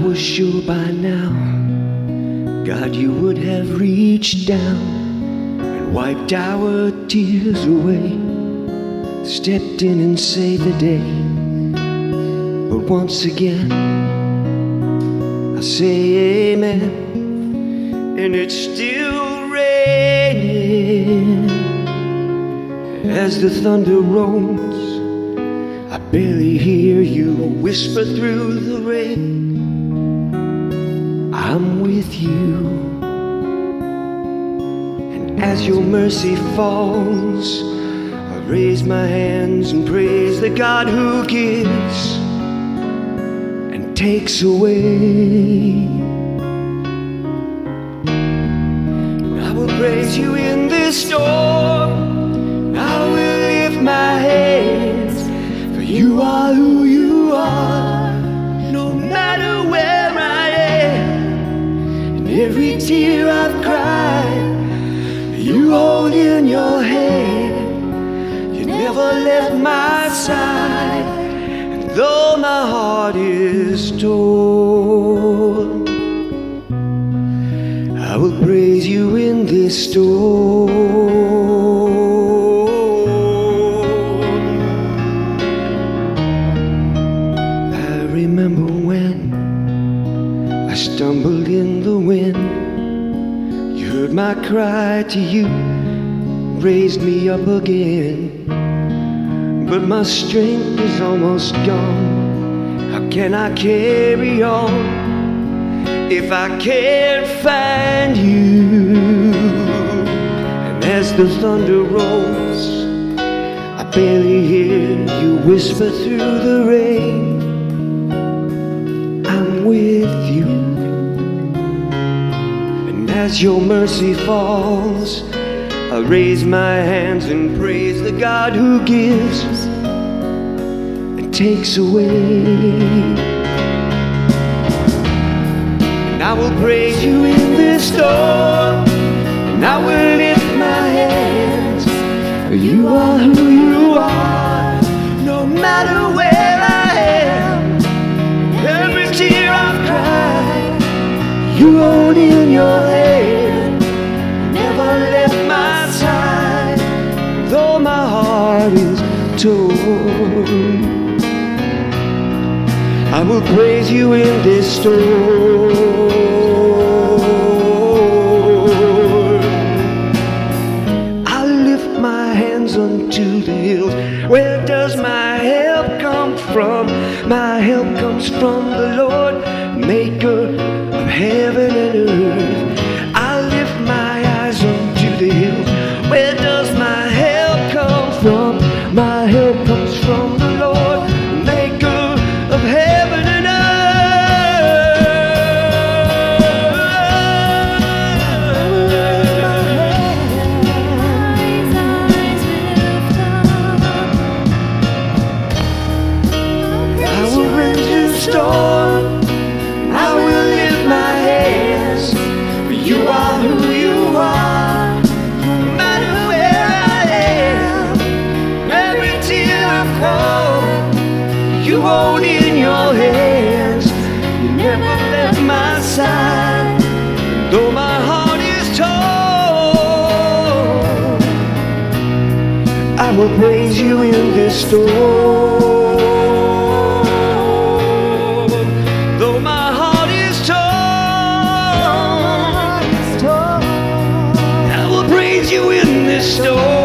was sure by now, God, you would have reached down and wiped our tears away, stepped in and saved the day. But once again, I say amen, and it's still raining. As the thunder rolls, I barely hear you whisper through the rain, I'm with you. And as your mercy falls, I raise my hands and praise the God who gives and takes away. And I will praise you in this storm, I will lift my hands, for you are who you are, no matter where I am. And every tear I've cried, you hold in your hand. You never left my side, and though my heart is torn, I will praise you in this storm. I remember when I stumbled in the wind, you heard my cry to you, raised me up again. But my strength is almost gone. How can I carry on if I can't find you? And as the thunder rolls, I barely hear you whisper through the rain, I'm with you. And as your mercy falls, I raise my hands and praise the God who gives and takes away. And I will praise you in this storm, and I will lift my hands, for you are who you are, no matter where I am. Every tear I've cried, you hold in your hand, never left my side, though my heart is torn. I will praise you in this storm. I lift my hands unto the hills. Where does my help come from? My help comes from the Lord, maker of heaven and earth. I lift my eyes unto the hills. Where does my help come from? My help comes from the Lord, maker of heaven and storm, I will lift my hands, for you are who you are, no matter where I am. Every tear I've cried, you hold in your hands, you never left my side, though my heart is torn. I will praise you in this storm. You in this storm.